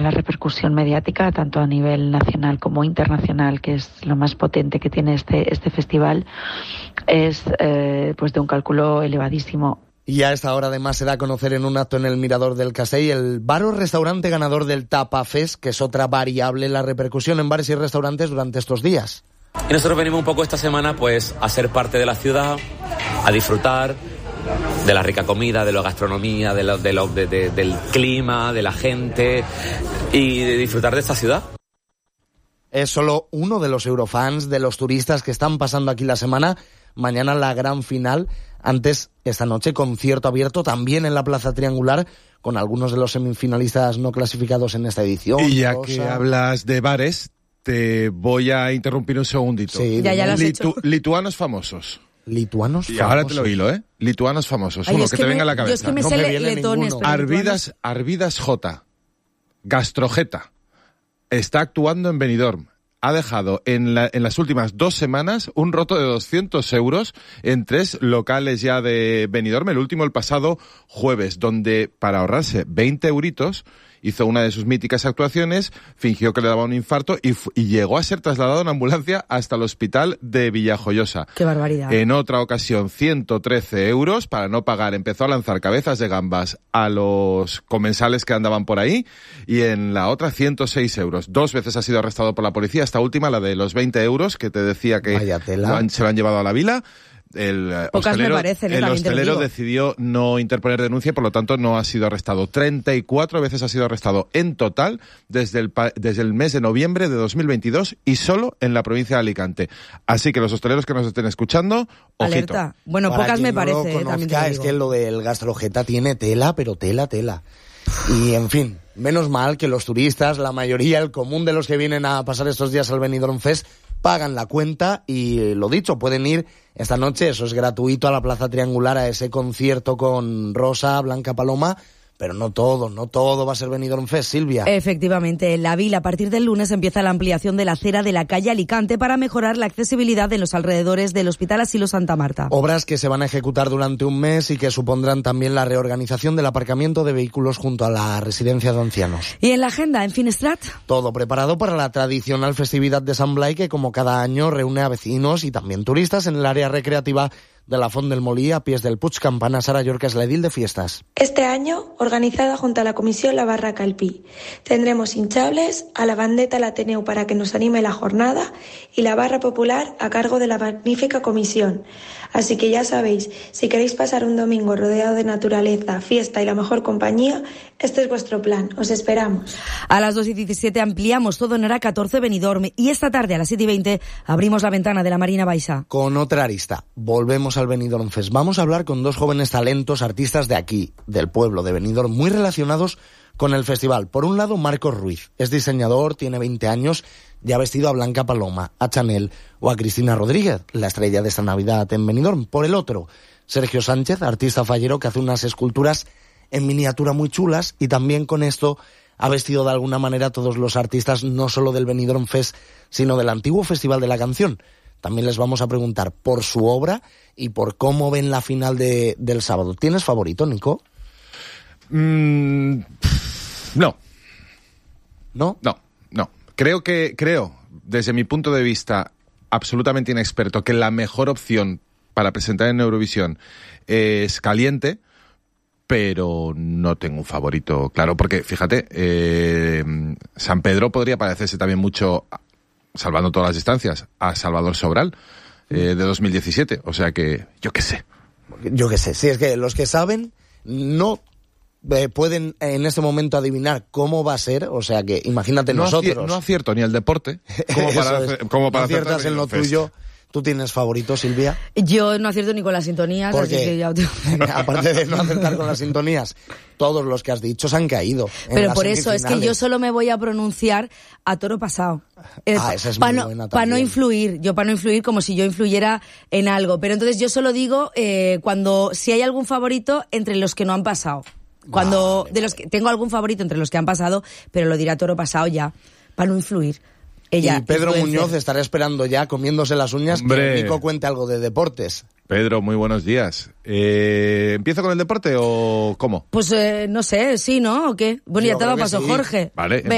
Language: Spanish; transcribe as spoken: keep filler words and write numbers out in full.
la repercusión mediática, tanto a nivel nacional como internacional, que es lo más potente que tiene este, este festival, es eh, pues de un cálculo elevadísimo. Y a esta hora además se da a conocer en un acto en el Mirador del Casey el bar o restaurante ganador del Tapa Fest, que es otra variable en la repercusión en bares y restaurantes durante estos días. Y nosotros venimos un poco esta semana pues a ser parte de la ciudad, a disfrutar de la rica comida, de la gastronomía, de lo, de lo, de, de, del clima, de la gente y de disfrutar de esta ciudad. Es solo uno de los eurofans, de los turistas que están pasando aquí la semana. Mañana la gran final. Antes, esta noche, concierto abierto también en la Plaza Triangular con algunos de los semifinalistas no clasificados en esta edición. Y ya Rosa. que hablas de bares, te voy a interrumpir un segundito. Sí, ya, ya lo has Litu- hecho. Lituanos famosos. Lituanos Y famosos. ahora te lo hilo, ¿eh? Lituanos famosos. Ay, Uno es que, que te me- venga a la yo es cabeza. que me No sé me le- viene letones, ninguno. pero Arvidas, Arvidas J. Gastrojeta. Está actuando en Benidorm. Ha dejado en, la, en las últimas dos semanas un roto de doscientos euros en tres locales ya de Benidorm. El último el pasado jueves, donde para ahorrarse veinte euritos hizo una de sus míticas actuaciones, fingió que le daba un infarto y, fu- y llegó a ser trasladado en ambulancia hasta el hospital de Villajoyosa. Qué barbaridad. En otra ocasión, ciento trece euros para no pagar. Empezó a lanzar cabezas de gambas a los comensales que andaban por ahí y en la otra ciento seis euros. Dos veces ha sido arrestado por la policía. Esta última, la de los veinte euros, que te decía que Vaya tela. lo han- se lo han llevado a la vila. El eh, Pocas me hostelero, parecen, eh, el también te lo hostelero digo. decidió no interponer denuncia y por lo tanto no ha sido arrestado. treinta y cuatro veces ha sido arrestado en total desde el, pa- desde el mes de noviembre de dos mil veintidós y solo en la provincia de Alicante. Así que los hosteleros que nos estén escuchando, ojito. Alerta. Bueno, Para pocas quien me no parece, lo eh, también te conozca, lo es digo. que lo del gastrojeta tiene tela, pero tela, tela. Y en fin, menos mal que los turistas, la mayoría, el común de los que vienen a pasar estos días al Benidorm Fest, pagan la cuenta y lo dicho, pueden ir esta noche, eso es gratuito, a la Plaza Triangular a ese concierto con Rosa, Blanca Paloma, pero no todo, no todo va a ser Benidorm Fest, Silvia. Efectivamente, en la vila a partir del lunes empieza la ampliación de la acera de la calle Alicante para mejorar la accesibilidad en los alrededores del Hospital Asilo Santa Marta. Obras que se van a ejecutar durante un mes y que supondrán también la reorganización del aparcamiento de vehículos junto a la residencia de ancianos. Y en la agenda, en Finestrat, Todo preparado para la tradicional festividad de Sant Blai que como cada año reúne a vecinos y también turistas en el área recreativa de la Font del Molí a pies del Puig Campana. Sara Yorca es la edil de fiestas. Este año, organizada junto a la Comisión La Barraca El Pi, tendremos hinchables, a la bandeta al Ateneu para que nos anime la jornada y la barra popular a cargo de la magnífica comisión. Así que ya sabéis, si queréis pasar un domingo rodeado de naturaleza, fiesta y la mejor compañía, este es vuestro plan. Os esperamos. a las dos y diecisiete ampliamos todo en hora catorce Benidorm y esta tarde a las siete y veinte abrimos la ventana de la Marina Baixa. Con otra arista, volvemos al Benidorm Fest. Vamos a hablar con dos jóvenes talentos, artistas de aquí, del pueblo de Benidorm, muy relacionados con el festival. Por un lado, Marcos Ruiz. Es diseñador, tiene veinte años, ya ha vestido a Blanca Paloma, a Chanel o a Cristina Rodríguez, la estrella de esta Navidad en Benidorm. Por el otro, Sergio Sánchez, artista fallero que hace unas esculturas en miniatura muy chulas y también con esto ha vestido de alguna manera a todos los artistas, no solo del Benidorm Fest, sino del antiguo Festival de la Canción. También les vamos a preguntar por su obra y por cómo ven la final de, del sábado. ¿Tienes favorito, Nico? Mm, no, ¿No? no, no. Creo que, creo, desde mi punto de vista absolutamente inexperto, que la mejor opción para presentar en Eurovisión es Caliente, pero no tengo un favorito claro, porque fíjate, eh, San Pedro podría parecerse también mucho, salvando todas las distancias, a Salvador Sobral, eh, de dos mil diecisiete, o sea que, yo qué sé. Yo qué sé, si es que los que saben no eh, pueden en este momento adivinar cómo va a ser, o sea que imagínate No, nosotros. acier- no acierto ni el deporte, como para, Eso es. hacer- como para no aciertas acertar en lo Benidorm Fest. tuyo. ¿Tú tienes favorito, Silvia? Yo no acierto ni con las sintonías, así Porque, que ya... te- aparte de no acertar con las sintonías, todos los que has dicho se han caído. en Pero las por eso, es que yo semifinales. solo me voy a pronunciar a toro pasado. Ah, esa es para muy no, buena pa no también. influir, yo para no influir como si yo influyera en algo. Pero entonces yo solo digo eh, cuando si hay algún favorito entre los que no han pasado. Cuando Vale, de los que tengo algún favorito entre los que han pasado, pero lo dirá toro pasado ya, para no influir. Ella, y Pedro influencer. Muñoz estará esperando ya, comiéndose las uñas, Hombre. que Nico cuente algo de deportes. Pedro, muy buenos días. Eh, ¿Empiezo con el deporte o cómo? Pues eh, no sé, sí, ¿no? ¿O qué? Bueno, Yo ya te lo creo que pasó sí. Jorge. Vale, Venga,